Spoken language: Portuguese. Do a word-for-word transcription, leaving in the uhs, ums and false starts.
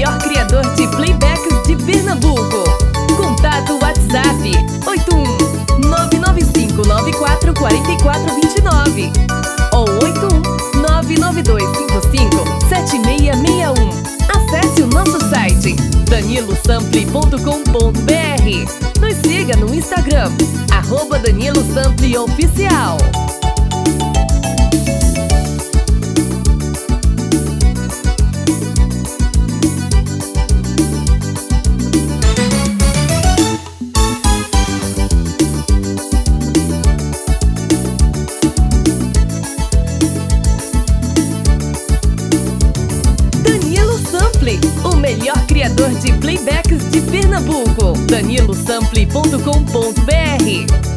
melhor criador de playbacks de Pernambuco. Contato WhatsApp oito um nove nove cinco nove quatro quatro quatro dois nove ou oito um nove nove dois cinco cinco sete seis seis um. Acesse o nosso site danilo sample ponto com ponto br. Nos siga no Instagram, arroba Danilo Sample Oficial. O melhor criador de playbacks de Pernambuco. danilo sample ponto com ponto br